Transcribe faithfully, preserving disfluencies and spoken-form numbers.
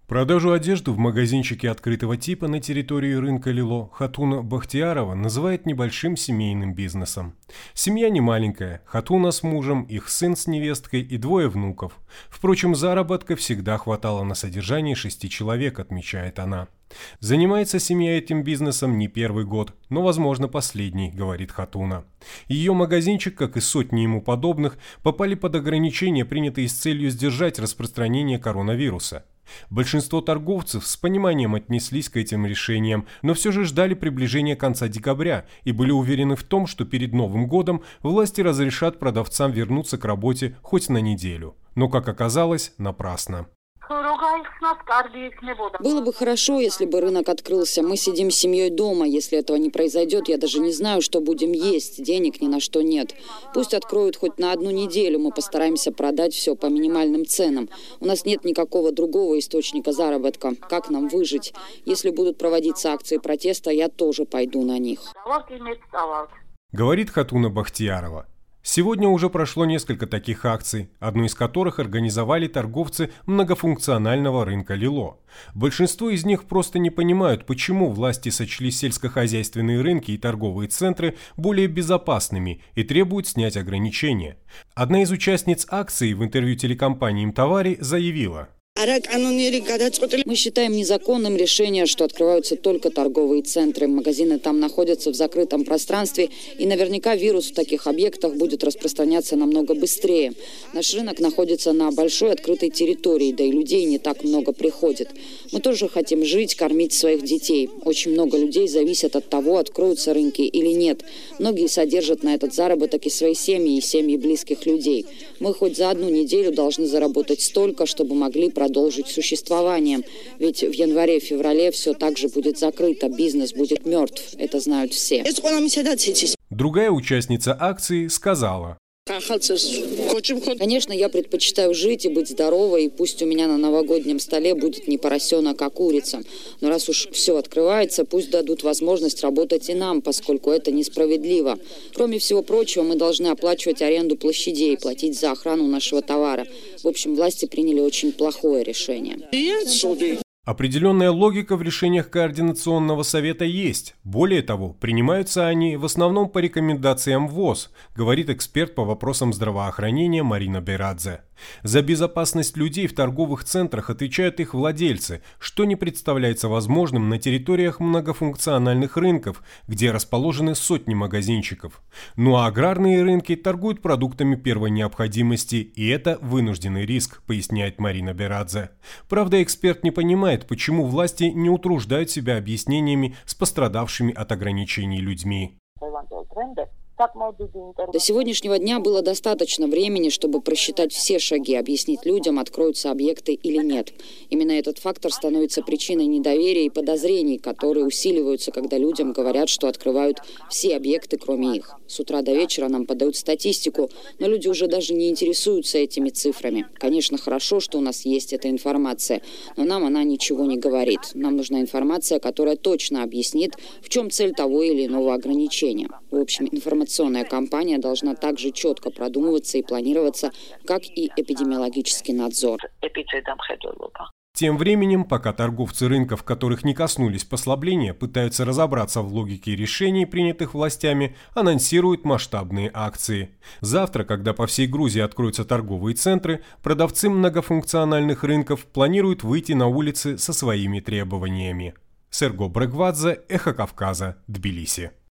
Продажу одежды в магазинчике открытого типа на территории рынка Лило Хатуна Бахтиярова называет небольшим семейным бизнесом. Семья не маленькая, Хатуна с мужем, их сын с невесткой и двое внуков. Впрочем, заработка всегда хватало на содержание шести человек, отмечает она. Занимается семья этим бизнесом не первый год, но, возможно, последний, говорит Хатуна. Ее магазинчик, как и сотни ему подобных, попали под ограничения, принятые с целью сдержать распространение коронавируса. Большинство торговцев с пониманием отнеслись к этим решениям, но все же ждали приближения конца декабря и были уверены в том, что перед Новым годом власти разрешат продавцам вернуться к работе хоть на неделю. Но, как оказалось, напрасно. Было бы хорошо, если бы рынок открылся. Мы сидим с семьей дома. Если этого не произойдет, я даже не знаю, что будем есть. Денег ни на что нет. Пусть откроют хоть на одну неделю. Мы постараемся продать все по минимальным ценам. У нас нет никакого другого источника заработка. Как нам выжить? Если будут проводиться акции протеста, я тоже пойду на них. Говорит Хатуна Бахтиярова. Сегодня уже прошло несколько таких акций, одну из которых организовали торговцы многофункционального рынка Лило. Большинство из них просто не понимают, почему власти сочли сельскохозяйственные рынки и торговые центры более безопасными и требуют снять ограничения. Одна из участниц акции в интервью телекомпании «Мтавари» заявила: мы считаем незаконным решение, что открываются только торговые центры. Магазины там находятся в закрытом пространстве, и наверняка вирус в таких объектах будет распространяться намного быстрее. Наш рынок находится на большой открытой территории, да и людей не так много приходит. Мы тоже хотим жить, кормить своих детей. Очень много людей зависят от того, откроются рынки или нет. Многие содержат на этот заработок и свои семьи, и семьи близких людей. Мы хоть за одну неделю должны заработать столько, чтобы могли продать продолжить существование. Ведь в январе-феврале все так же будет закрыто, бизнес будет мертв. Это знают все. Другая участница акции сказала: конечно, я предпочитаю жить и быть здоровой, и пусть у меня на новогоднем столе будет не поросенок, а курица. Но раз уж все открывается, пусть дадут возможность работать и нам, поскольку это несправедливо. Кроме всего прочего, мы должны оплачивать аренду площадей, платить за охрану нашего товара. В общем, власти приняли очень плохое решение. Определенная логика в решениях Координационного совета есть. Более того, принимаются они в основном по рекомендациям ВОЗ, говорит эксперт по вопросам здравоохранения Марина Берадзе. За безопасность людей в торговых центрах отвечают их владельцы, что не представляется возможным на территориях многофункциональных рынков, где расположены сотни магазинчиков. Ну а аграрные рынки торгуют продуктами первой необходимости, и это вынужденный риск, поясняет Марина Берадзе. Правда, эксперт не понимает, почему власти не утруждают себя объяснениями с пострадавшими от ограничений людьми. До сегодняшнего дня было достаточно времени, чтобы просчитать все шаги, объяснить людям, откроются объекты или нет. Именно этот фактор становится причиной недоверия и подозрений, которые усиливаются, когда людям говорят, что открывают все объекты, кроме их. С утра до вечера нам подают статистику, но люди уже даже не интересуются этими цифрами. Конечно, хорошо, что у нас есть эта информация, но нам она ничего не говорит. Нам нужна информация, которая точно объяснит, в чем цель того или иного ограничения. В общем, информационная кампания должна также четко продумываться и планироваться, как и эпидемиологический надзор. Тем временем, пока торговцы рынков, которых не коснулись послабления, пытаются разобраться в логике решений, принятых властями, анонсируют масштабные акции. Завтра, когда по всей Грузии откроются торговые центры, продавцы многофункциональных рынков планируют выйти на улицы со своими требованиями. Серго Брегвадзе, Эхо Кавказа, Тбилиси.